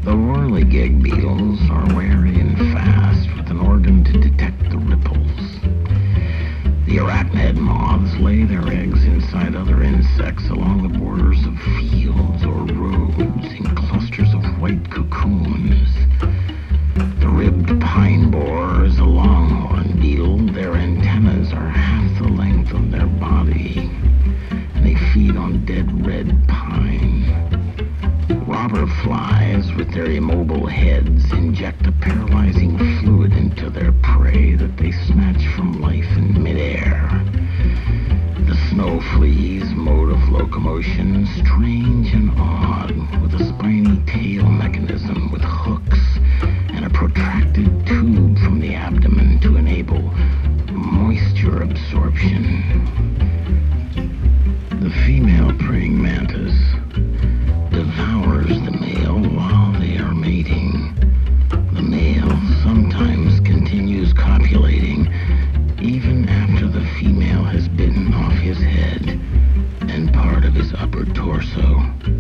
The whirligig beetles are wary and fast with an organ to detect the ripples. The arachnid moths lay their eggs inside other insects along the borders of fields or roads in clusters of white cocoons. The ribbed pine borer is a longhorn beetle. Their antennas are half the length of their body, and they feed on dead red pine. Robber flies, with their immobile heads, inject a paralyzing fluid into their prey that they snatch from life in midair. The snow flea's mode of locomotion, strange and odd, with a spiny tail mechanism with hooks and a protracted tube from the abdomen to enable moisture absorption. The female praying mantis devours the male while they are mating. The male sometimes continues copulating even after the female has bitten off his head and part of his upper torso.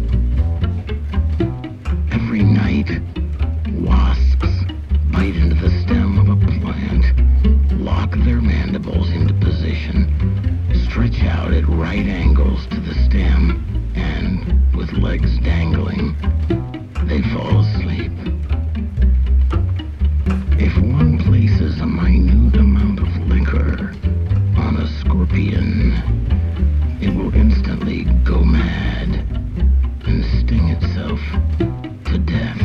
Every night, wasps bite into the stem of a plant, lock their mandibles into position, stretch out at right angles to the stem, and, with legs dangling, they fall asleep. If one places a minute amount of liquor on a scorpion, it will instantly go mad and sting itself to death.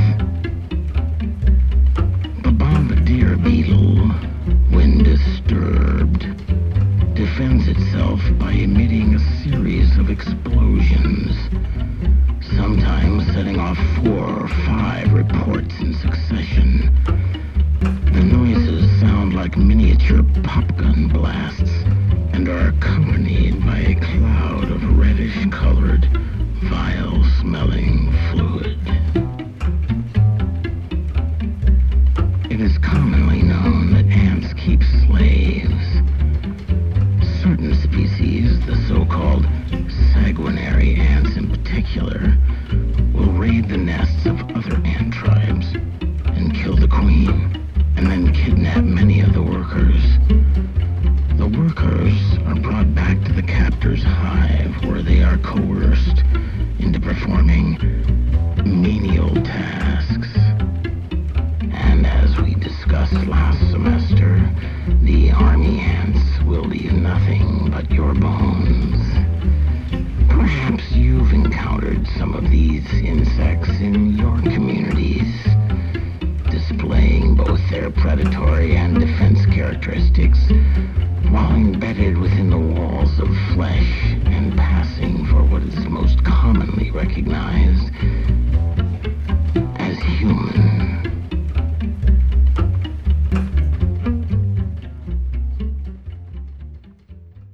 The bombardier beetle, when disturbed, defends itself by emitting a series of explosions, sometimes setting off 4 or 5 reports in succession. The noises sound like miniature popgun blasts and are accompanied by a cloud of reddish-colored, vile-smelling fluid. It is commonly known that ants keep slaves. Certain species, the so-called sanguinary ants in particular, will raid the nests of other ant tribes and kill the queen, and then kidnap many of the workers. The workers are brought back to the captor's hive, where they are coerced into performing menial tasks. And as we discussed last semester, the army ants will leave nothing but your bones. Perhaps you've encountered some of these insects in your communities, displaying both their predatory and defense characteristics while embedded within the walls of flesh and passing for what is most commonly recognized